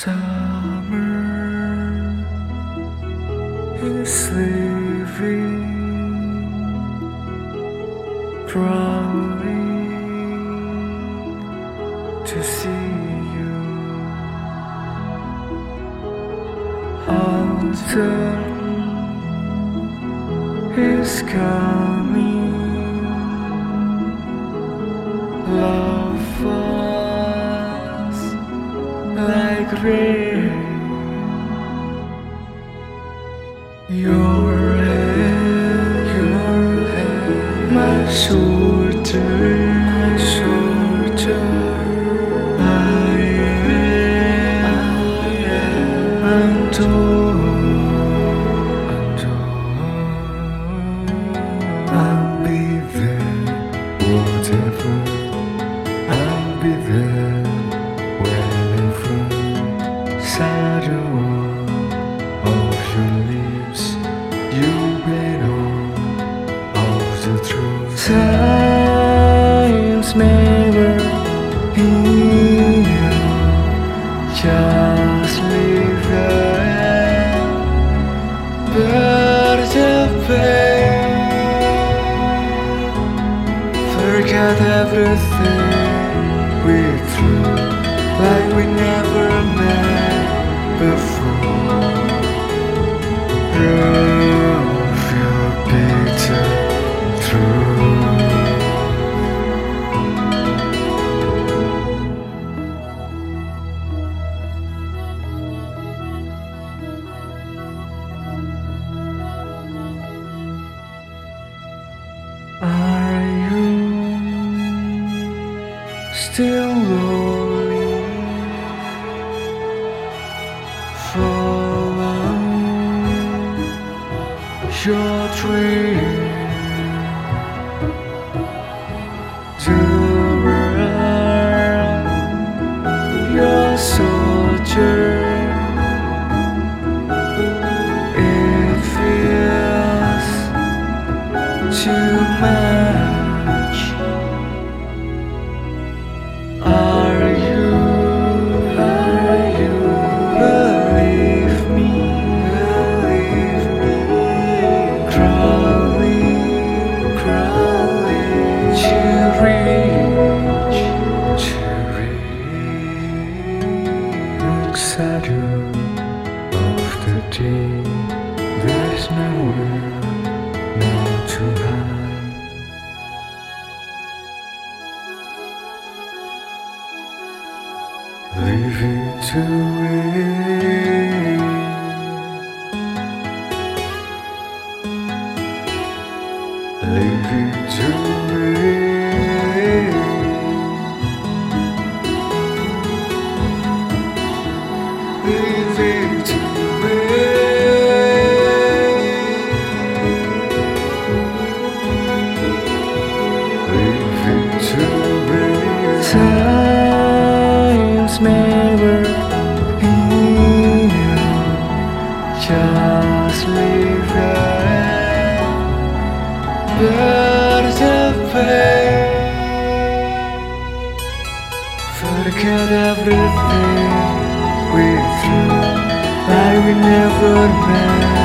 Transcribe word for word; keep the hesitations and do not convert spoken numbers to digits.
Summer is leaving, proudly to see you. Autumn is coming, love falls like rain. Your head, your head, my shoulder, my shoulder. I am, I am undone, I'll be there, whatever. I'll be there whenever. Shadow of your lips, you bet on of the truth. Times never heal, just leave there. But the pain, forget everything we threw, like we never met before. Drove your picture through. Are you still lonely? Follow your dream to run your soldier. It feels too much. Are you, are you, believe me, believe me, crawling, crawling to reach, to reach. Shadow of the day, there's nowhere now to hide. Leave it to rain. Leave it to rain. Leave it to rain. Leave it to rain. Times never heal, just leave there. But the pain, forget everything we threw, like we never met